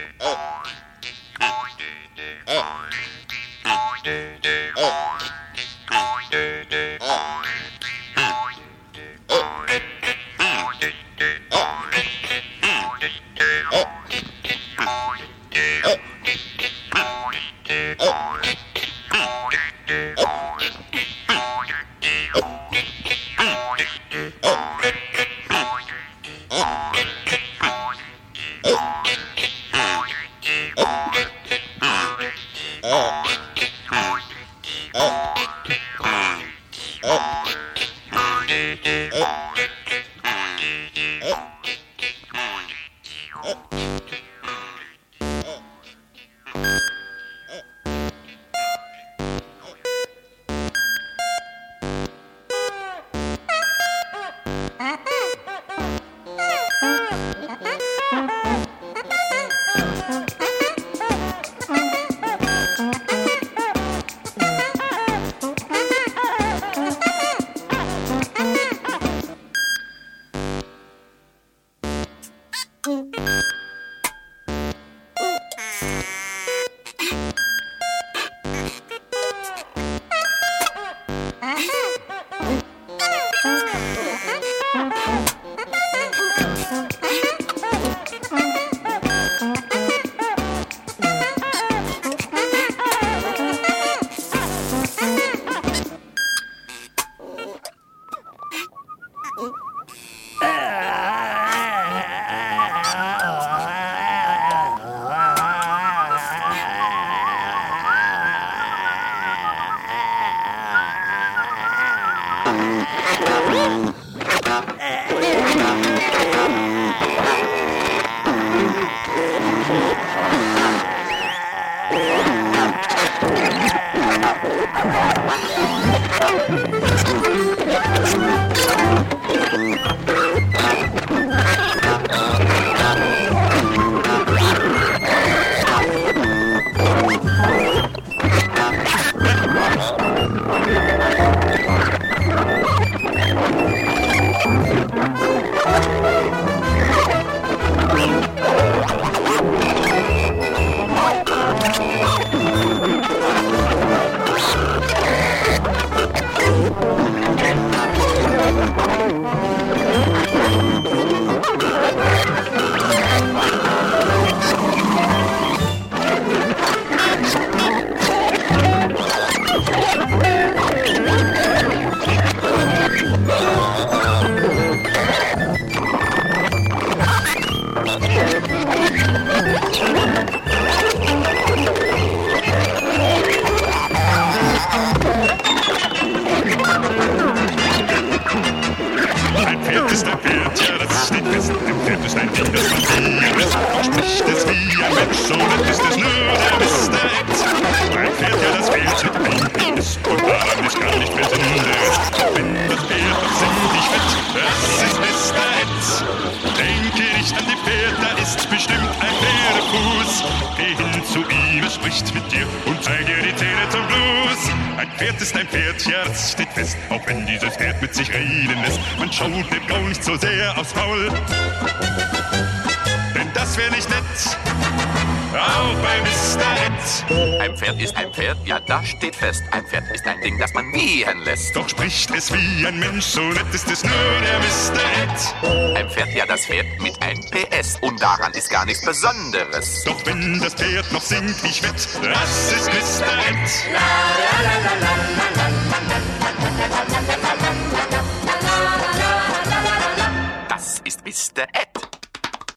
Steht fest, ein Pferd ist ein Ding, das man gehen lässt. Doch spricht es wie ein Mensch, so nett ist es nur der Mr. Ed. Ein Pferd, ja, das fährt mit ein PS und daran ist gar nichts Besonderes. Doch wenn das Pferd noch singt, ich wett, das ist Mr. Ed. Das ist Mr. Ed.